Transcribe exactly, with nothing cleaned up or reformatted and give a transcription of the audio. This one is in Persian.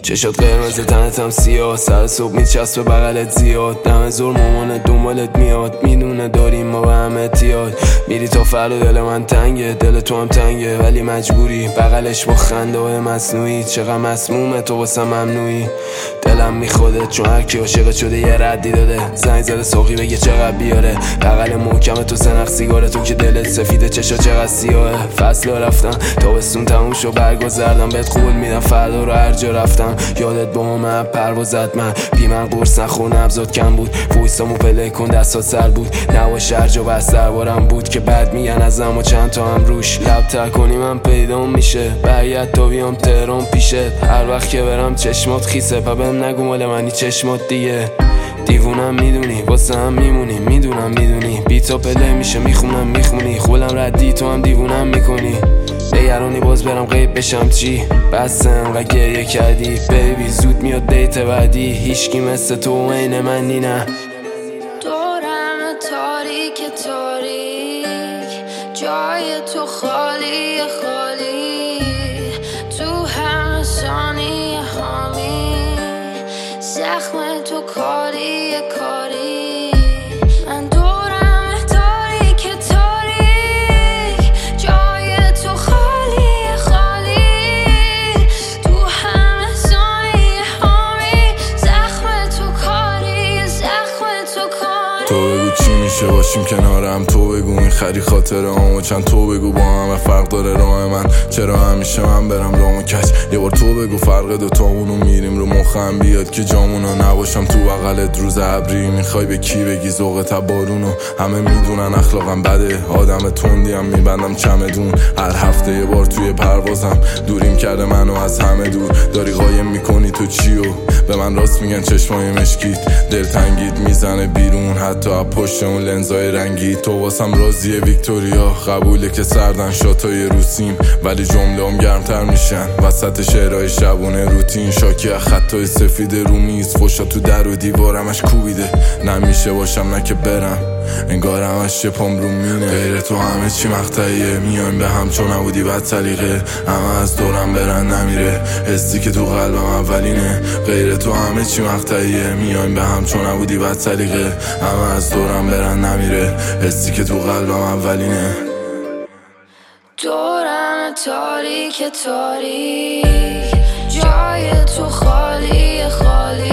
چشات قرمز تنت هم سیاه، سر صبح میچسبه بغلت زیاد، دم زور مامانه دنبالت میاد، میدونه داریم ما به هم احتیاج. میری تا فردا دل من تنگه، دل تو هم تنگه ولی مجبوری بغلش با خنده های مصنوعی. چقدر مسمومه تو واسه ممنوعی، دلم میخوده چون هر کی عاشقت شده یه ردی داده. زنگ زده ساقی بگه چقدر بیاره، بغل محکم تو سنخ سیگاره، تو که دلت سفیده چشا چقدر سیاهه. فصل رفتن تابستون تموم شو برگا زردم، بهت قول میدم فردا رو هر جا رفتم یادت با من پروازت. من بی من قرص نخور نبضات کم بود، وایسامو پله کن دستات سر بود، نواش هر جا بس دربارم بود که بعد میگن ازم و چند تا هم روش. لب تر کنی من پیدا میشه، برگرد تا بیام تهران پیشت، هر وقت که برم چشمات خیسه، پا بهم نگو مال منی چشمات دیگه. دیوونم میدونی واسه هم میمونی، میدونم میدونی بیتا پله میشه میخونم میخونی، خولم ردی تو هم دیوونم میکنی. نگرانی باز برم غیب بشم چی، بس انقدر گریه کردی بیبی، زود میاد دیت بعدی، هیچکی مثل تو عین منی نه. دورم تاریک تاریک، جای تو خالی خالی، تو همه ثانیه هامی، زخم تو کاری کاری. من دورم تاریک تاریک، جای تو خالی خالی، تو همه ثانیه هامی، زخم تو کاری زخم تو کاری. تو بگو چی میشه باشیم کنارم، تو بگو میخری خاطره همو چند، تو بگو با همه فرق داره راه من، چرا همیشه من برم رامو کج. یه بار تو بگو فرق دوتامونو میریم رو مخم بیاد که جامونو نباشم تو بغلت روز ابری. میخوای به کی بگی ذوق تبارونو، همه میدونن اخلاقم بده، آدم تندیم میبندم چمدون، هر هفته یه بار توی پروازم دوریم کرده منو از همه دور. داری قایم میکنی تو چیو، به من راست میگن چشمای مشکیت، دلتنگیت میزنه بیرون حتی از پشت اون لنزای رنگی. تو واسم راضیه ویکتوریا، قبوله که سردن شاتای روسیم ولی جمله هم گرمتر میشن وسط شعرهای شبونه روتین. شاکی از خطای سفید رو میز، فشا تو در و دیوارمش کوبیده، نمیشه باشم نه که برم انگار همش شپام رو مینه. غیر تو همه چی مقطعیه، میایم به هم چون نبودی بد سلیقه، همه از دورم برن نمیره، حسی که تو قلبم اولینه. غیر تو همه چی مقطعیه، میایم به هم چون نبودی بد سلیقه، همه از دورم برن نمیره، حسی که تو قلبم اولینه. دورم تاریک تاریک، جای تو خالی خالی،